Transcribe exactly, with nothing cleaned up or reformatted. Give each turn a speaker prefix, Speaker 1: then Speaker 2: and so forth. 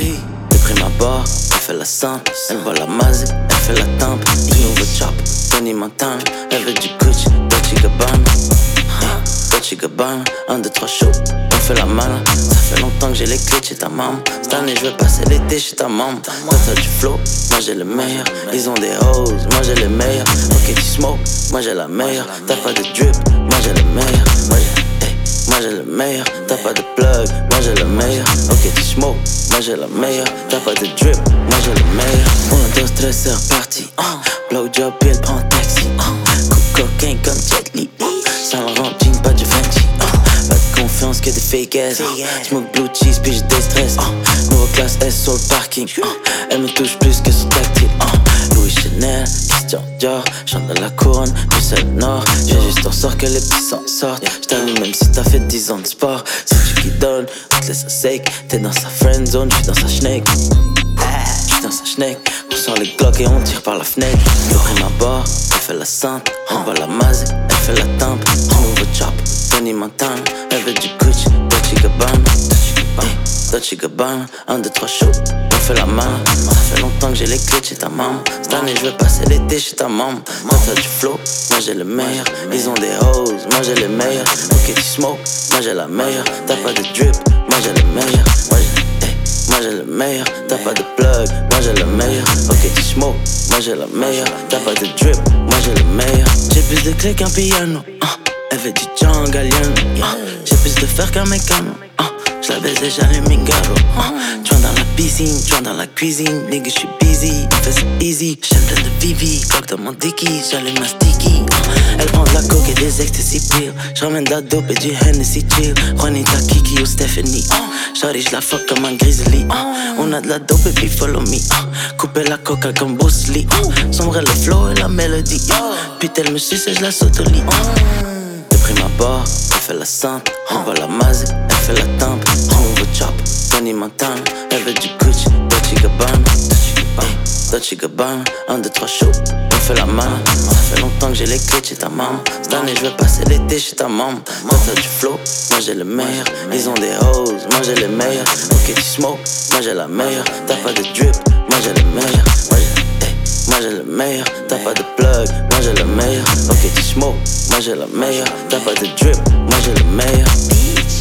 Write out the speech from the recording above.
Speaker 1: J'ai pris ma barre, elle fait la simple. Elle voit la mazée, elle fait la tempe. Du nouveau chop, Tony Montana. Elle veut du Gucci, Dolce Gabbana. Dolce Gabbana, un, deux, trois shows, on fait la malin. Ça fait longtemps que j'ai les clés chez ta maman. Cette année je veux passer l'été chez ta maman. Toi t'as du flow, moi j'ai le meilleur. Ils ont des hoes, moi j'ai les meilleurs. Ok tu smoke, moi j'ai la meilleure. T'as pas de drip, moi j'ai le meilleur. Moi j'ai, hey, moi j'ai le meilleur. T'as pas de plug, moi j'ai le meilleur. Ok tu smoke, moi j'ai la meilleure. T'as pas de drip, moi j'ai le meilleur. Un, deux, trois, c'est reparti. Blow job, il prend taxi. Coup cocaine comme Jet Li. Sans le rang, jean, pas du Fenty. uh, Pas de confiance que des fake ass. uh, Smoke blue cheese, puis j'ai des stress. uh, Nouveau classe S sur le parking. uh, Elle me touche plus que son tactile. uh, Louis Chanel, Christian Dior. Chante dans la couronne, puis c'est le nord. J'ai juste en sorte que les petits s'en sortent. J't'allume même si t'as fait dix ans de sport. C'est tu qui donne, on te laisse à sec. T'es dans sa friend zone, j'suis dans sa schneck. J'suis dans sa schneck. On sort les glocks et on tire par la fenêtre. J'ai pris ma barre, elle fait la sainte. On voit la mazée, elle fait la tempe. Du nouveau chop, Tony Montana. Elle veut du Gucci, Dolce Gabbana. Dolce Gabbana, un, deux, trois shows, on fait la main. Ça fait longtemps que j'ai les clés chez ta maman. Cette année je veux passer l'été chez ta maman. Toi t'as du flow, moi j'ai le meilleur. Ils ont des hoes, moi j'ai les meilleurs. Ok tu smoke, moi j'ai la meilleure. T'as pas de drip, moi j'ai le meilleur. Moi j'ai, hey, moi j'ai le meilleur. T'as pas de plug, moi j'ai le meilleur. Ok tu smoke, moi j'ai la meilleure. T'as pas de drip, moi j'ai le meilleur. J'ai plus de clés qu'un piano. uh, Elle veut du Django Galliano. uh, J'ai plus de fer qu'un mécano. uh, Je la baise et j'allume Mingaro. uh, Joint dans la piscine, joint dans la cuisine. Nigga j'suis busy, fais ça easy. Chaîne pleine de Vivi, coque dans mon dicky. J'allume ma sticky. uh, Elle prend de la coke et des ecstasy pills. J'ramène de la dope et du Hennessy chill. Juanita, Kiki ou Stephanie. uh, Shawty j'la fuck comme un grizzly. uh, On a de la dope et puis follow me. uh, Couper la coca comme Bruce Lee. uh, Sombrer le flow et la mélodie. uh, Puis elle me suce et j'la saute au lit. uh, J'ai pris ma barre, elle fait la sainte. On voit la mazée, elle fait la tempe. Du nouveau chop, Tony Montana. Elle veut du Gucci, Dolce Gabbana. Dolce Gabbana, un, deux, trois shows, on fait la main. Ça fait longtemps que j'ai les clés chez ta maman. Cette année je veux passer l'été chez ta maman. Toi t'as du flow, moi j'ai le meilleur. Ils ont des hoes, moi j'ai les meilleurs. Ok tu smoke, moi j'ai la meilleure. T'as pas de drip, moi j'ai le meilleur. Moi j'ai, hey, moi j'ai le meilleur. T'as pas de plug, moi j'ai le meilleur. Ok tu smoke, moi j'ai la meilleure. T'as pas de drip, moi j'ai le meilleur.